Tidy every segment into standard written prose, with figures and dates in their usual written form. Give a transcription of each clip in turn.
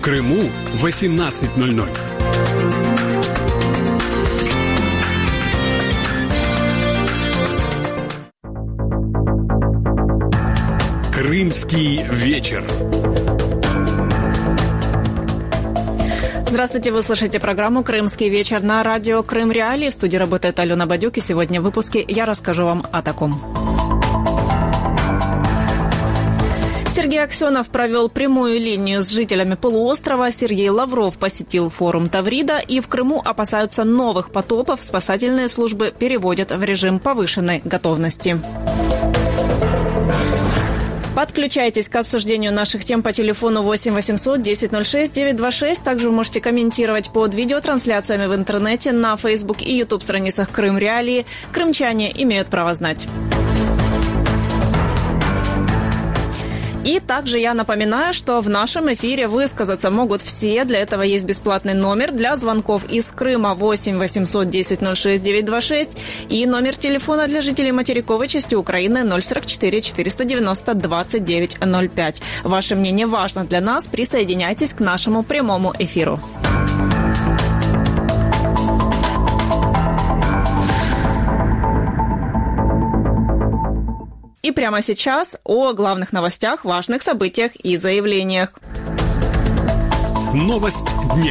Крыму 18:00. Крымский вечер. Здравствуйте, вы слушаете программу «Крымский вечер» на радио «Крым Реалии». В студии работает Алена Бадюк, и сегодня в выпуске я расскажу вам о таком. Сергей Аксенов провел прямую линию с жителями полуострова, Сергей Лавров посетил форум Таврида, и в Крыму опасаются новых потопов. Спасательные службы переводят в режим повышенной готовности. Подключайтесь к обсуждению наших тем по телефону 8 800 10 06 926. Также вы можете комментировать под видеотрансляциями в интернете на Facebook и YouTube страницах Крым Реалии. Крымчане имеют право знать. И также я напоминаю, что в нашем эфире высказаться могут все. Для этого есть бесплатный номер для звонков из Крыма 8 800 10 06 926 и номер телефона для жителей материковой части Украины 044 490 29 05. Ваше мнение важно для нас. Присоединяйтесь к нашему прямому эфиру. И прямо сейчас о главных новостях, важных событиях и заявлениях. Новость дня.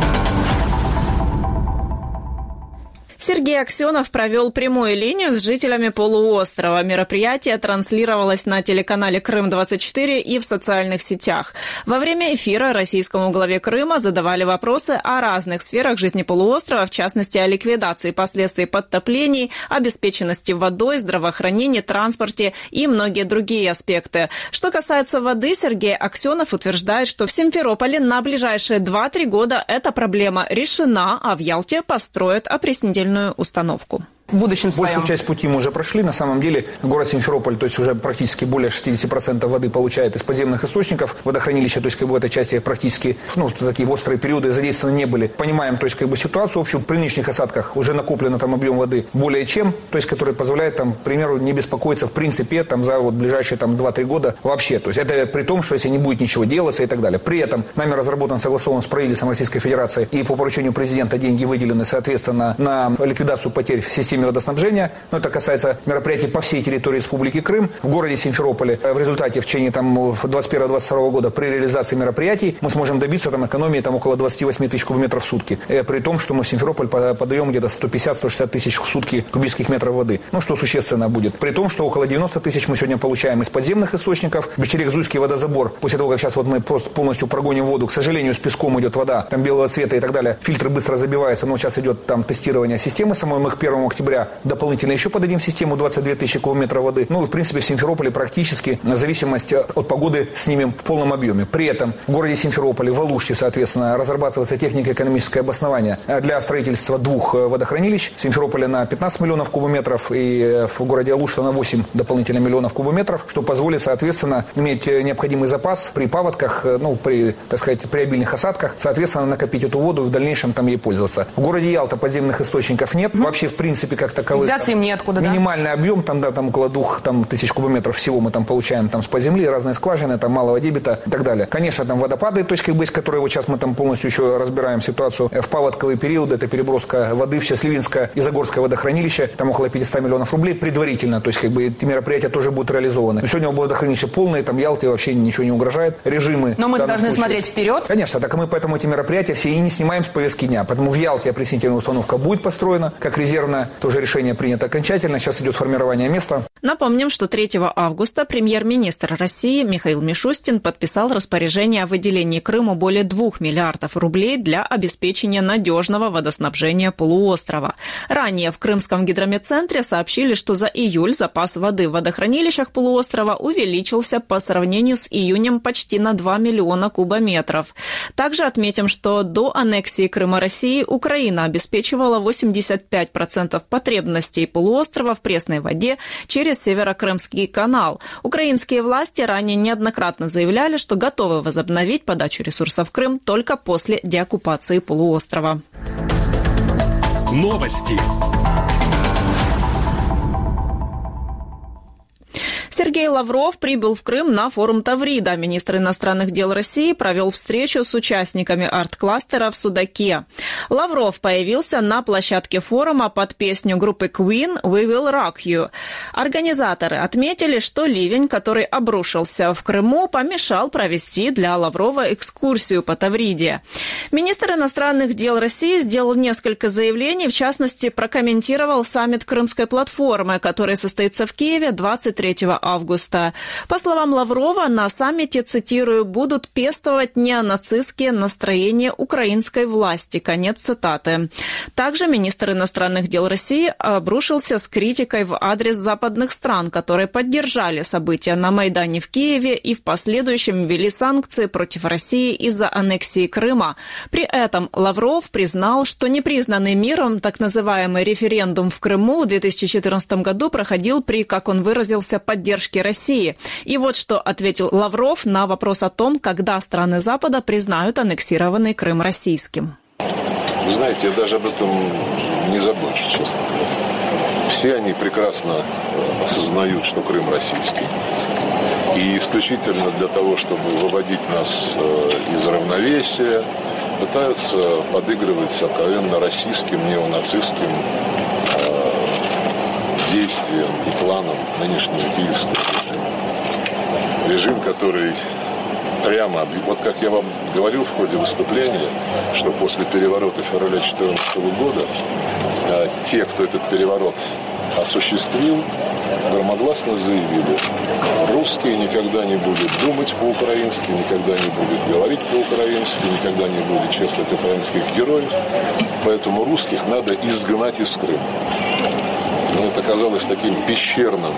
Сергей Аксенов провел прямую линию с жителями полуострова. Мероприятие транслировалось на телеканале «Крым-24» и в социальных сетях. Во время эфира российскому главе Крыма задавали вопросы о разных сферах жизни полуострова, в частности, о ликвидации последствий подтоплений, обеспеченности водой, здравоохранении, транспорте и многие другие аспекты. Что касается воды, Сергей Аксенов утверждает, что в Симферополе на ближайшие 2-3 года эта проблема решена, а в Ялте построят опреснительную установку. В будущем своем. Большую часть пути мы уже прошли. На самом деле город Симферополь, то есть уже практически более 60% воды получает из подземных источников. Водохранилища, то есть в этой части практически, такие острые периоды задействованы не были. Понимаем, то есть ситуацию общую. При нынешних осадках уже накоплено там объем воды более чем, то есть который позволяет там, к примеру, не беспокоиться в принципе там за ближайшие там 2-3 года вообще. То есть это при том, что если не будет ничего делаться и так далее. При этом нами разработан, согласован с правительством Российской Федерации и по поручению президента деньги выделены, соответственно, на ликвидацию потерь в системе водоснабжения. Но это касается мероприятий по всей территории Республики Крым. В городе Симферополе в результате в течение 2021-2022 года при реализации мероприятий мы сможем добиться экономии около 28 тысяч кубометров в сутки. При том, что мы в Симферополь подаем где-то 150-160 тысяч в сутки кубических метров воды. Что существенно будет. При том, что около 90 тысяч мы сегодня получаем из подземных источников. Бечерек-Зуйский водозабор. После того, как сейчас мы просто полностью прогоним воду, к сожалению, с песком идет вода, белого цвета и так далее. Фильтры быстро забиваются, но сейчас идет тестирование системы самой. Мы к 1 октября дополнительно еще подадим в систему 22 тысячи кубометров воды. В принципе, в Симферополе практически в зависимости от погоды снимем в полном объеме. При этом в городе Симферополе, в Алуште, соответственно, разрабатывается технико-экономическое обоснование для строительства 2 водохранилищ. В Симферополе на 15 миллионов кубометров и в городе Алушта на 8 дополнительно миллионов кубометров, что позволит, соответственно, иметь необходимый запас при паводках, при обильных осадках, соответственно, накопить эту воду и в дальнейшем ей пользоваться. В городе Ялта подземных источников нет. Вообще, в принципе, как таковых. Взяться им неоткуда, минимальный объем, около 2000 кубометров всего мы получаем с-под земли, разные скважины, малого дебита и так далее. Конечно, водопады, которые сейчас мы полностью еще разбираем ситуацию. В паводковый период это переброска воды в Счастливинское и Загорское водохранилище, около 500 миллионов рублей предварительно, эти мероприятия тоже будут реализованы. Но сегодня водохранилище полное, Ялте вообще ничего не угрожает. Режимы. Но мы должны смотреть вперед. Конечно, так и мы поэтому эти мероприятия все и не снимаем с повестки дня. Поэтому в Ялте опреснительная установка будет построена, как резервная, тоже решение принято окончательно. Сейчас идет формирование места. Напомним, что 3 августа премьер-министр России Михаил Мишустин подписал распоряжение о выделении Крыму более 2 миллиардов рублей для обеспечения надежного водоснабжения полуострова. Ранее в Крымском гидрометцентре сообщили, что за июль запас воды в водохранилищах полуострова увеличился по сравнению с июнем почти на 2 миллиона кубометров. Также отметим, что до аннексии Крыма России Украина обеспечивала 85% потребностей полуострова в пресной воде через Северокрымский канал. Украинские власти ранее неоднократно заявляли, что готовы возобновить подачу ресурсов в Крым только после деоккупации полуострова. Новости. Сергей Лавров прибыл в Крым на форум Таврида. Министр иностранных дел России провел встречу с участниками арт-кластера в Судаке. Лавров появился на площадке форума под песню группы Queen «We Will Rock You». Организаторы отметили, что ливень, который обрушился в Крыму, помешал провести для Лаврова экскурсию по Тавриде. Министр иностранных дел России сделал несколько заявлений, в частности, прокомментировал саммит Крымской платформы, который состоится в Киеве 23 августа. По словам Лаврова, на саммите, цитирую, «будут пестовать неонацистские настроения украинской власти». Конец цитаты. Также министр иностранных дел России обрушился с критикой в адрес западных стран, которые поддержали события на Майдане в Киеве и в последующем ввели санкции против России из-за аннексии Крыма. При этом Лавров признал, что непризнанный миром так называемый референдум в Крыму в 2014 году проходил при, как он выразился, поддержке России. И вот что ответил Лавров на вопрос о том, когда страны Запада признают аннексированный Крым российским. Вы знаете, я даже об этом не забочусь, честно говоря. Все они прекрасно осознают, что Крым российский. И исключительно для того, чтобы выводить нас из равновесия, пытаются подыгрывать откровенно российским, неонацистским действиям и планам нынешнего киевского режима. Режим, который прямо, вот как я вам говорил в ходе выступления, что после переворота февраля 2014 года те, кто этот переворот осуществил, громогласно заявили: русские никогда не будут думать по-украински, никогда не будут говорить по-украински, никогда не будут чествовать украинских героев, поэтому русских надо изгнать из Крыма. Мне это казалось таким пещерным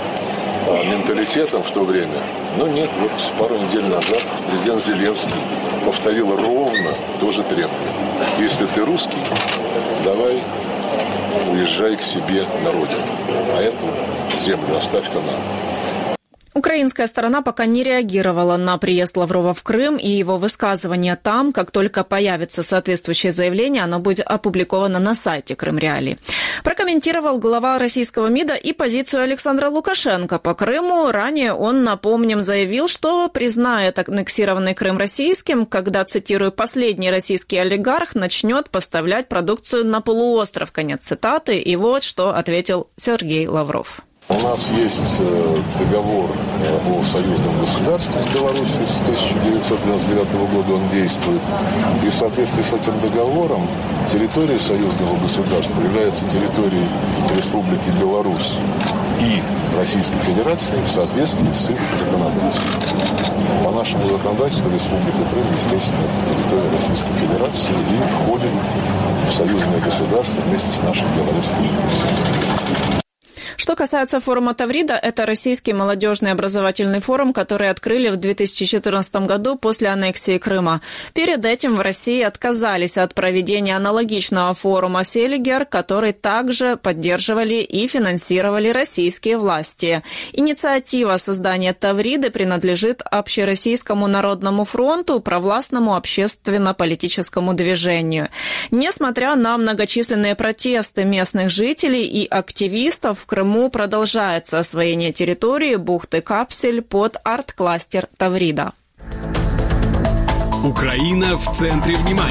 менталитетом в то время. Но нет, вот пару недель назад президент Зеленский повторил ровно то же требование. Если ты русский, давай уезжай к себе на родину, а эту землю оставь-ка нам. Украинская сторона пока не реагировала на приезд Лаврова в Крым и его высказывания там. Как только появится соответствующее заявление, оно будет опубликовано на сайте Крымреалии. Прокомментировал глава российского МИДа и позицию Александра Лукашенко по Крыму. Ранее он, напомним, заявил, что признает аннексированный Крым российским, когда, цитирую, «последний российский олигарх начнет поставлять продукцию на полуостров». Конец цитаты. И вот что ответил Сергей Лавров. У нас есть договор о союзном государстве с Беларусью с 1999 года, он действует. И в соответствии с этим договором территория союзного государства является территорией Республики Беларусь и Российской Федерации в соответствии с их законодательством. По нашему законодательству Республика Крым, естественно, это территория Российской Федерации и входит в союзное государство вместе с нашей белорусской Беларусью. Что касается форума Таврида, это российский молодежный образовательный форум, который открыли в 2014 году после аннексии Крыма. Перед этим в России отказались от проведения аналогичного форума «Селигер», который также поддерживали и финансировали российские власти. Инициатива создания Тавриды принадлежит Общероссийскому народному фронту, провластному общественно-политическому движению. Несмотря на многочисленные протесты местных жителей и активистов, в Крыму продолжается освоение территории бухты Капсель под арт-кластер Таврида. Украина в центре внимания.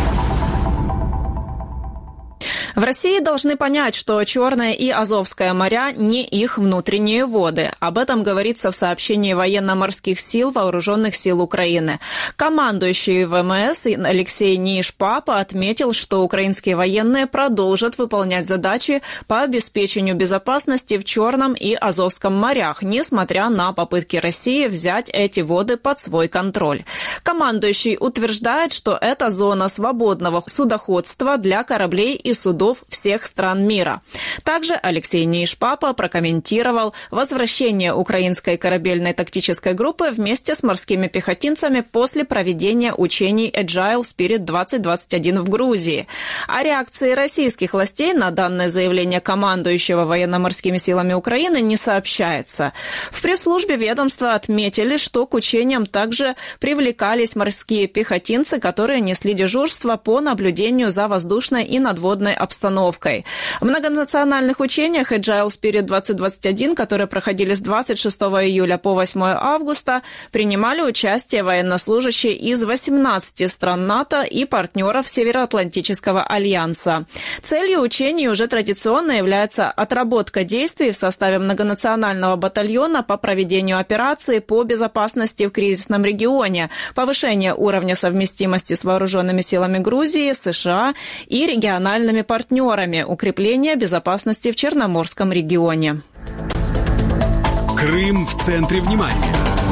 В России должны понять, что Черное и Азовское моря не их внутренние воды. Об этом говорится в сообщении военно-морских сил Вооруженных сил Украины. Командующий ВМС Алексей Ниш-Папа отметил, что украинские военные продолжат выполнять задачи по обеспечению безопасности в Черном и Азовском морях, несмотря на попытки России взять эти воды под свой контроль. Командующий утверждает, что это зона свободного судоходства для кораблей и судов всех стран мира. Также Алексей Ниш-Папа прокомментировал возвращение украинской корабельной тактической группы вместе с морскими пехотинцами после проведения учений Agile Spirit 2021 в Грузии. О реакции российских властей на данное заявление командующего военно-морскими силами Украины не сообщается. В пресс-службе ведомства отметили, что к учениям также привлекались морские пехотинцы, которые несли дежурство по наблюдению за воздушной и надводной обстановкой обстановкой. В многонациональных учениях Agile Spirit 2021, которые проходили с 26 июля по 8 августа, принимали участие военнослужащие из 18 стран НАТО и партнеров Североатлантического альянса. Целью учений уже традиционно является отработка действий в составе многонационального батальона по проведению операций по безопасности в кризисном регионе, повышение уровня совместимости с вооруженными силами Грузии, США и региональными партнерами, укрепление безопасности в Черноморском регионе. Крым в центре внимания.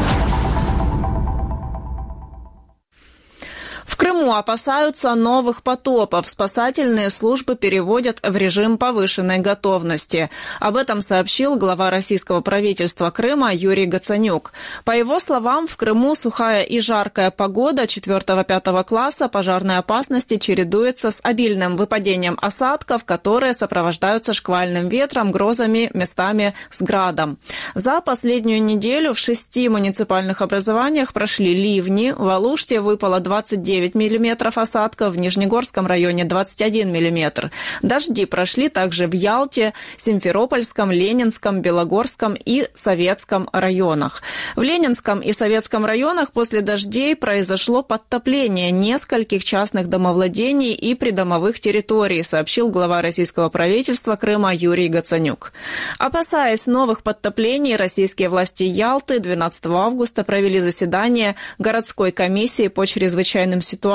В Крыму опасаются новых потопов. Спасательные службы переводят в режим повышенной готовности. Об этом сообщил глава российского правительства Крыма Юрий Гацанюк. По его словам, в Крыму сухая и жаркая погода 4-5 класса пожарной опасности чередуется с обильным выпадением осадков, которые сопровождаются шквальным ветром, грозами, местами с градом. За последнюю неделю в 6 муниципальных образованиях прошли ливни. В Алуште выпало 29 миллиметров осадков, в Нижнегорском районе 21 миллиметр. Дожди прошли также в Ялте, Симферопольском, Ленинском, Белогорском и Советском районах. В Ленинском и Советском районах после дождей произошло подтопление нескольких частных домовладений и придомовых территорий, сообщил глава российского правительства Крыма Юрий Гацанюк. Опасаясь новых подтоплений, российские власти Ялты 12 августа провели заседание городской комиссии по чрезвычайным ситуациям.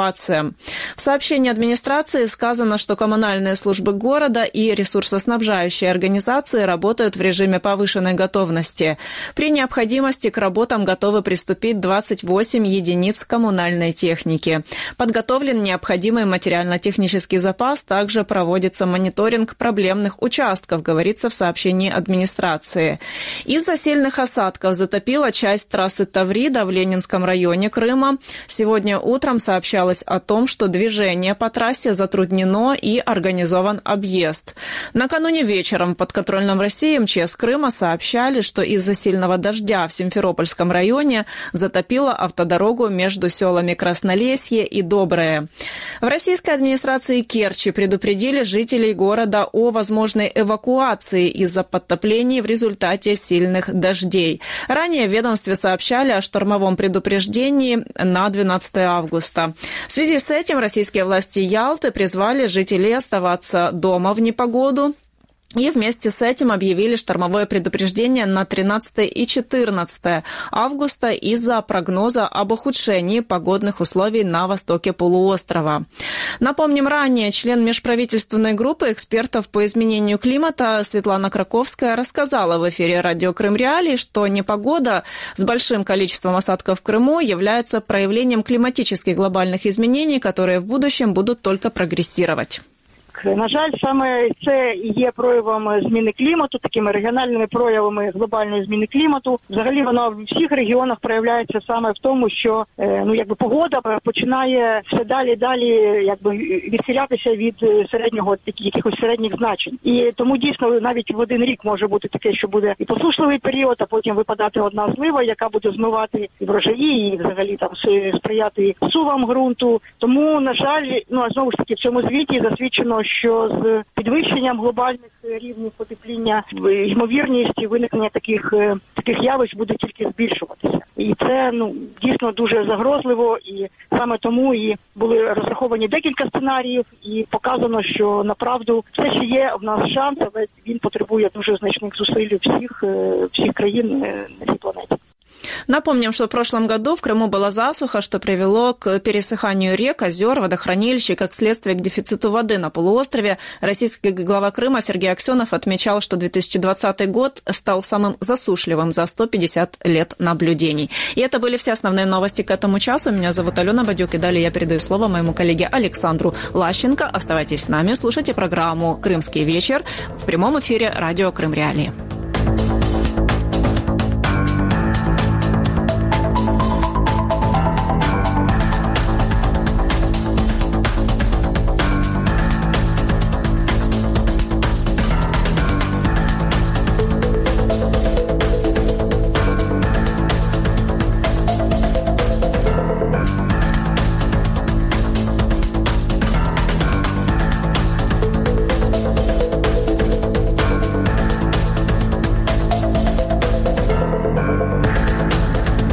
В сообщении администрации сказано, что коммунальные службы города и ресурсоснабжающие организации работают в режиме повышенной готовности. При необходимости к работам готовы приступить 28 единиц коммунальной техники. Подготовлен необходимый материально-технический запас, также проводится мониторинг проблемных участков, говорится в сообщении администрации. Из-за сильных осадков затопила часть трассы Таврида в Ленинском районе Крыма. Сегодня утром сообщалось о том, что движение по трассе затруднено и организован объезд. Накануне вечером в подконтрольном России МЧС Крыма сообщали, что из-за сильного дождя в Симферопольском районе затопило автодорогу между селами Краснолесье и Доброе. В российской администрации Керчи предупредили жителей города о возможной эвакуации из-за подтоплений в результате сильных дождей. Ранее в ведомстве сообщали о штормовом предупреждении на 12 августа. В связи с этим российские власти Ялты призвали жителей оставаться дома в непогоду. И вместе с этим объявили штормовое предупреждение на 13 и 14 августа из-за прогноза об ухудшении погодных условий на востоке полуострова. Напомним, ранее член межправительственной группы экспертов по изменению климата Светлана Краковская рассказала в эфире радио Крым Реалии, что непогода с большим количеством осадков в Крыму является проявлением климатических глобальных изменений, которые в будущем будут только прогрессировать. На жаль, саме це і є проявом зміни клімату, такими регіональними проявами глобальної зміни клімату. Взагалі воно в всіх регіонах проявляється саме в тому, що погода починає все далі відхилятися від середнього, якихось середніх значень. І тому дійсно навіть в один рік може бути таке, що буде і посушливий період, а потім випадати одна злива, яка буде змивати і врожаї, і взагалі там сприяти сувам ґрунту. Тому, на жаль, знову ж таки в цьому звіті засвідчено, що з підвищенням глобальних рівнів потепління ймовірність виникнення таких явищ буде тільки збільшуватися. І це дійсно дуже загрозливо, і саме тому і були розраховані декілька сценаріїв, і показано, що направду все ще є в нас шанс, але він потребує дуже значних зусиль всіх країн на цій планеті. Напомним, что в прошлом году в Крыму была засуха, что привело к пересыханию рек, озер, водохранилищ и, как следствие, к дефициту воды на полуострове. Российский глава Крыма Сергей Аксенов отмечал, что 2020 год стал самым засушливым за 150 лет наблюдений. И это были все основные новости к этому часу. Меня зовут Алена Бадюк, и далее я передаю слово моему коллеге Александру Лащенко. Оставайтесь с нами, слушайте программу «Крымский вечер» в прямом эфире радио Крым Реалии.